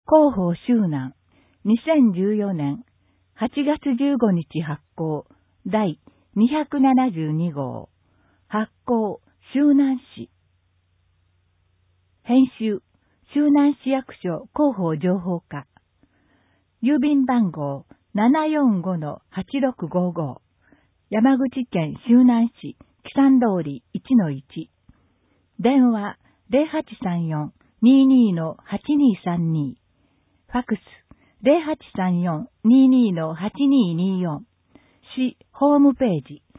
広報周南、2014年8月15日発行、第272号、発行、周南市。編集、周南市役所広報情報課。郵便番号 745-8655。山口県周南市、木山通り 1-1。電話 0834-22-8232。ファクス 0834-22-8224。市ホームページ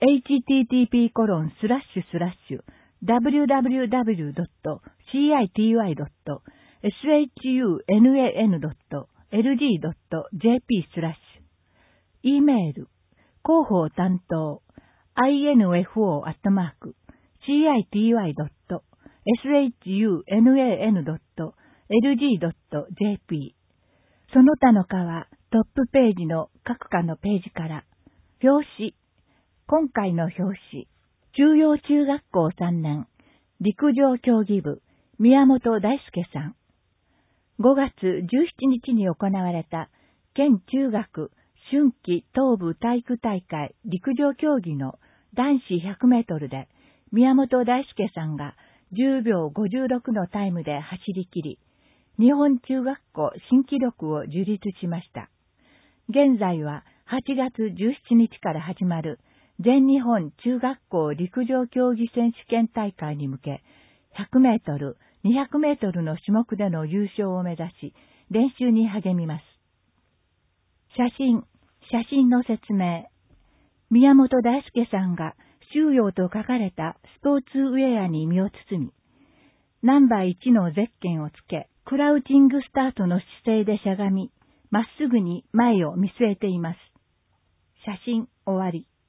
http://www.city.sunan.lg.jp/。e メール広報担当 info@city.sunan.lg.jp。 その他の課はトップページの各課のページから。表紙。今回の表紙。中央中学校3年陸上競技部宮本大輔さん。5月17日に行われた県中学春季東部体育大会陸上競技の男子100メートルで宮本大輔さんが10秒56のタイムで走り切り、日本中学校新記録を樹立しました。現在は8月17日から始まる全日本中学校陸上競技選手権大会に向け、100メートル、200メートルの種目での優勝を目指し、練習に励みます。写真の説明。宮本大輔さんが修養と書かれたスポーツウェアに身を包み、ナンバー1のゼッケンをつけ、クラウチングスタートの姿勢でしゃがみ、まっすぐに前を見据えています。写真終わり。